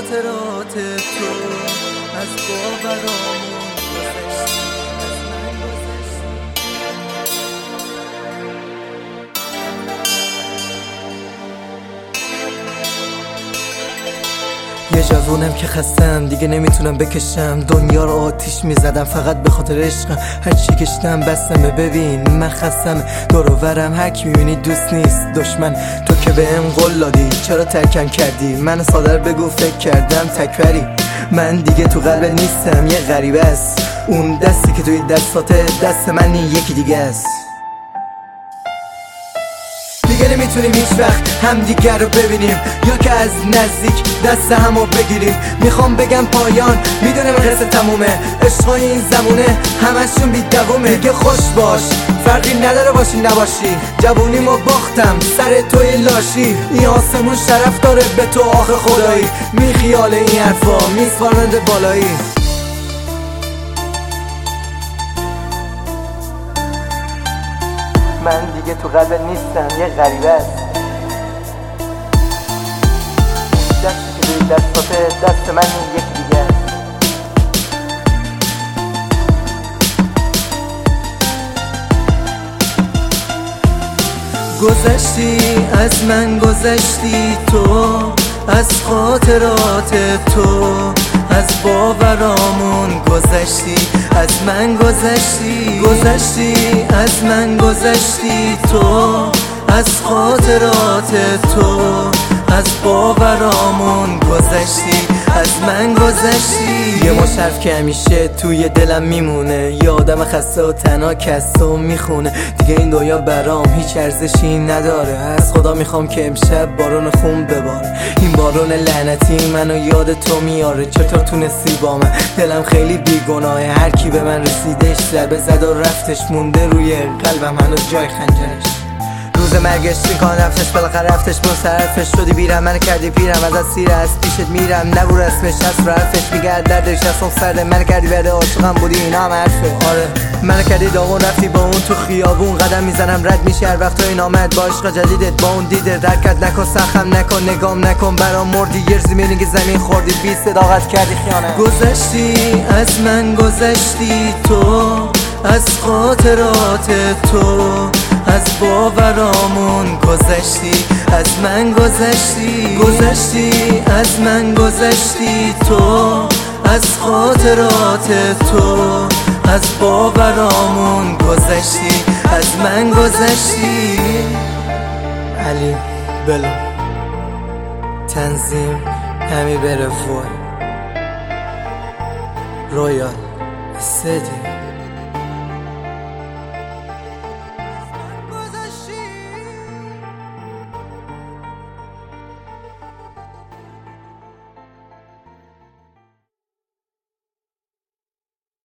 خاطرات تو از باورامون گذشتی، از من گذشتی. یه جوونم که خستم دیگه نمیتونم بکشم، دنیا رو آتیش میزدم فقط به خاطر عشقم. هرچی کشتم بستمه، ببین من خستم، دور و برم هر کی میبینی دوست نیست دشمن. تو که بهم قول دادی چرا ترکم کردی؟ من سادر بگو فکر کردم تکبری. من دیگه تو قلبت نیستم، یه غریبه است. اون دستی که توی دستاته دست من یکی دیگه است. دیگه نمیتونیم هیچ وقت هم دیگر رو ببینیم یا که از نزدیک دست همو بگیریم. میخوام بگم پایان، میدونم قصه تمومه، عشقای این زمونه همشون بی دوومه. دیگه خوش باش، فرقی نداره باشی نباشی، جوونیمو باختم سر توی لاشی. این آسمون شرف داره به تو آخه خدایی، می خیال این حرفا میسپارند بالایی. من دیگه تو قلبت نیستم، یه غریبه است. دستی که روی دستاته دست من یکی دیگه است. گذشتی از من، گذشتی تو از خاطرات تو از باورامون گذشتی، از من گذشتی. گذشتی از من، گذشتی تو از خاطرات تو از باورامون گذشتی، از من گذشتی. یه مشرف که همیشه توی دلم میمونه، یه آدم خسته و تنها کسو میخونه. دیگه این دنیا برام هیچ ارزشی نداره، از خدا میخوام که امشب بارون خون بباره. این بارون لعنتی منو یاد تو میاره، چطور تونستی با من؟ دلم خیلی بیگناهه، هر کی به من رسیدش ضربه زد و رفتش، مونده روی قلبم هنوز جای خنجرش. روز مرگش میکن رفتش، بالاخره رفتش، منصرفش شدی بیرم، من کردی پیرم، از سیر از پیشت میرم، نگو رسمش هست رفتش، میگرد دردش از اون سرده، من کردی برده عاشقم بودی اینا هم حرفه. آره من کردی داغون، رفتی با اون تو خیابون، قدم میزنم رد میشی هر وقت تو این آمد، با عشق جدیدت با اون دیده درکت نکن، سخم نکن، نگام نکن، برام مردی یه زمینی که زمین خوردی، بی صداقت کردی خیانت. گذشتی از من، گذشتی تو از خاطرات تو از باورامون گذشتی، از من گذشتی. گذشتی از من، گذشتی تو از خاطرات تو از باورامون گذشتی، از من گذشتی. علی بلو تنظیم امیر برفوی رویال سدی.